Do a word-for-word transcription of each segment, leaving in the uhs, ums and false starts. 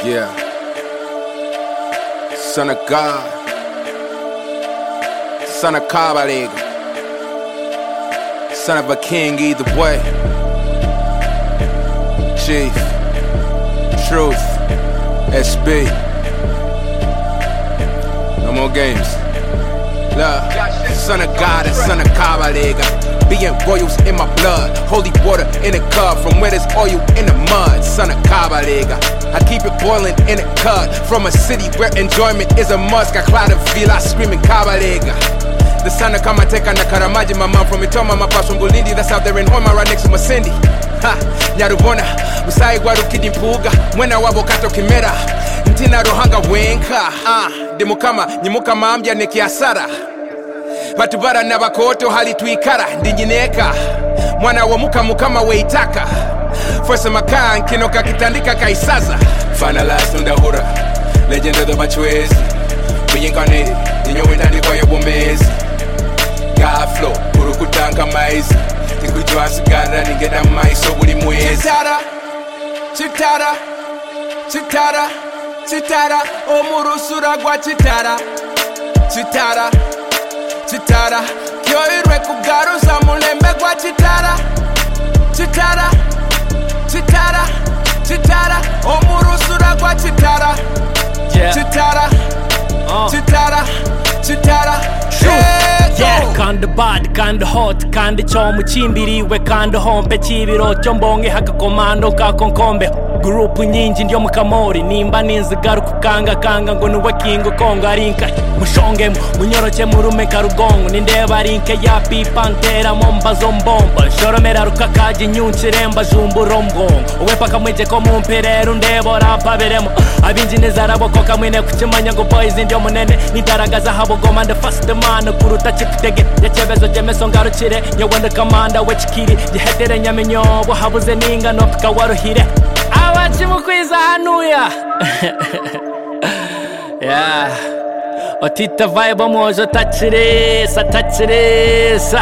Yeah. Son of God. Son of Kabalega. Son of a king either way. Chief. Truth. S B. No more games. Love. Son of God and son of Kabalega. Being royals in my blood. Holy water in a cup from where there's oil in the mud. Son of Kabalega. I keep it boiling in a cut. From a city where enjoyment is a must. Kaklada Villa screaming Kabalega. The son of Kamateka na Karamaji, my mom from Itoma, my pops from Bulindi. That's out there in Homa, right next to Masindi. Ha, Nyarubona, Usai Gwaru Kidimpuga, Wena Wabo Kato Kimera, Ntina Rohanga Wenka, Ah, Demukama, Nimuka Mambia Nekiasara. Batubara Nabakoto hali tuikara ndingineka mwana wa muka mukama weitaka Forse makaa nkinoka kitandika kaisaza Finalized on the hura Legend of the Bachwezi Reincarnated Ninyo wendani kwa yobo mezi God flow Urukutanka maizi Tikujua sigara ningeda maiso buli mwezi Chitara Chitara Chitara Chitara Omurusura gwa chitara Chitara Chitara, kyoirwe kugaruza mulembe gwa chitara Chitara, chitara, chitara, omurusura gwa chitara yeah. Chitara, uh. chitara, chitara, yeah, kandi bad, kandi hot, kandi chomu chimbiriwe, kandi hompe chibiro chombonge haka komando kako nkombe Grupu nyinji ndiyo mukamori nimba ninzigaru kukanga kanga ngo nuwe kingo konga rinka mushonge munyoroche murume karugongo nindeba rinke ya pipantera momba zombomba shoromera rukakaji nyunchiremba jumburo mgongo uwepa kamweje ko mumpereru ndebo rapa beremo abinji nezarabo ko kamwene kuchimanya ngo boys ndiyo munene nitaragaza habo goma the first man kuruta chiptege yachebezo jemeso ngaruchire nyawanda kamanda wechikiri gihetere nyamenyo bo habuze ninga no kawaruhire Awachimukwiza hanuya Yeah Otita vibe mojo tachirisa tachirisa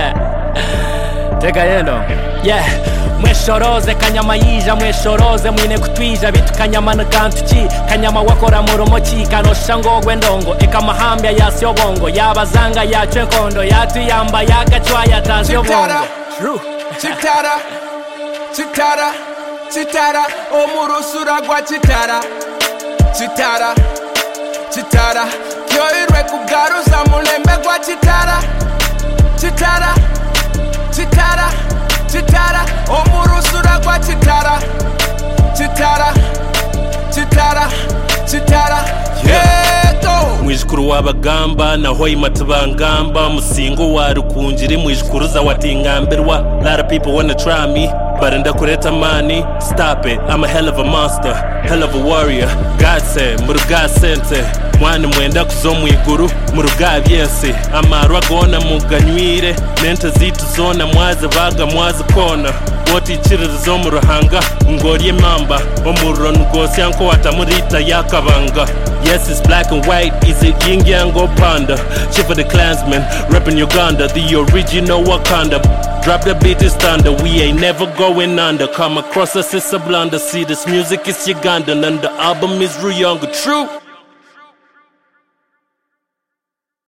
Teka yendo Yeah Mweshoroze kanyama yija mweshoroze mwine kutwija bitu kanyama nagantuki kanyama wakora murumoki kanosha ngogwe ndongo eka mahambya yasi obongo yabazanga yacu enkondo yatuyamba yagachwa yatanzi obongo True Chitara Chitara Chitara, omurusura gwa chitara Chitara, chitara Kyoirwe kugaruza mulembe gwa chitara Chitara, chitara, chitara Omurusura gwa chitara Chitara, chitara, chitara Yeah, go! Mwijukuru wabagamba na hoi matubangamba Musingo wa rukunjiri mwijukuruza watingambirwa Lot of people wanna try me But ndakureta money, stop it, I'm a hell of a monster, hell of a warrior God said, muruga sente Mwana mwenda kuzo mwiguru, muruga vyensi Amarwa gona muganywire Nenta zitu zona mwaze vaga mwaze kona Woti chirira zo muruhanga, ngorye mamba Omuro nugosi yanko watamurita yakabanga Yes, it's black and white, is it yin yang or panda? Shiver the Klansman, reppin' Uganda, the original Wakanda Drop the beat, it's thunder, we ain't never going under Come across us, it's a blunder, see this music is Ugandan And the album is Ruyonga, true